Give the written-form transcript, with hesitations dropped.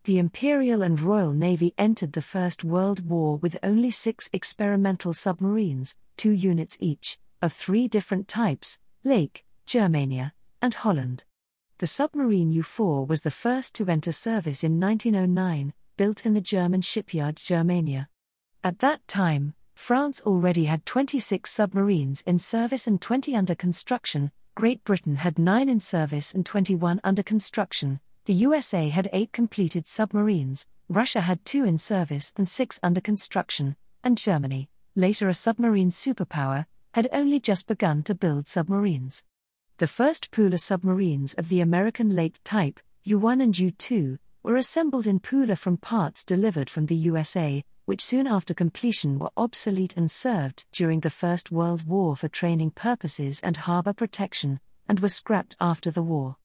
The Imperial and Royal Navy entered the First World War with only 6 experimental submarines, 2 units each, of 3 different types: Lake, Germania, and Holland. The submarine U-4 was the first to enter service in 1909, built in the German shipyard Germania. At that time, France already had 26 submarines in service and 20 under construction, Great Britain had 9 in service and 21 under construction, the USA had 8 completed submarines, Russia had 2 in service and 6 under construction, and Germany, later a submarine superpower, had only just begun to build submarines. The first Pula submarines of the American Lake type, U-1 and U-2, were assembled in Pula from parts delivered from the USA, which soon after completion were obsolete and served during the First World War for training purposes and harbor protection, and were scrapped after the war.